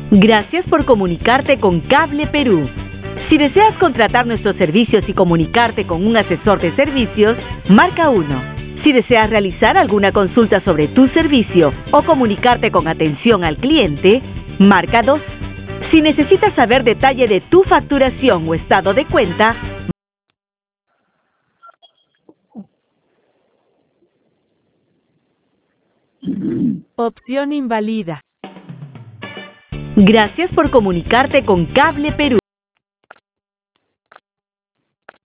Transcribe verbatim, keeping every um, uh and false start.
Gracias por comunicarte con Cable Perú. Si deseas contratar nuestros servicios y comunicarte con un asesor de servicios, marca uno. Si deseas realizar alguna consulta sobre tu servicio o comunicarte con atención al cliente, marca dos. Si necesitas saber detalle de tu facturación o estado de cuenta, Opción invalida. gracias por comunicarte con Cable Perú.